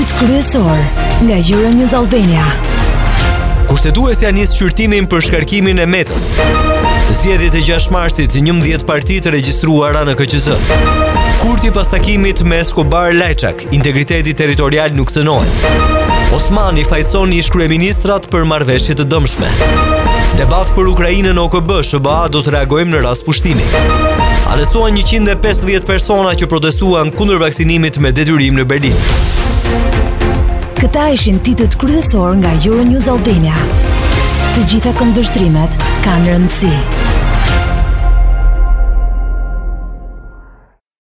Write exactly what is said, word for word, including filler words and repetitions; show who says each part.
Speaker 1: Titut kryesor nga Euronews Albania.
Speaker 2: Kushtetuesja nis shqyrtimin për shkarkimin e Metës. Zgjedhjet e gjashtë marsit, njëmbëdhjetë parti të regjistruara në K Q Z. Kurti pas takimit me Escobar Lajçak, integriteti territorial nuk cënohet. Osmani fajson ish kryeministrat për marrëveshje të dëmshme. Debat për Ukrainën O K B, S B A do të reagojmë në rast pushtimi. Arrestuan njëqind e pesëdhjetë persona që protestuan kundër vaksinimit me detyrim në Berlin.
Speaker 1: Këta ishin titut kryesor nga Euronews Albania. Të gjitha këndvështrimet kanë rëndësi.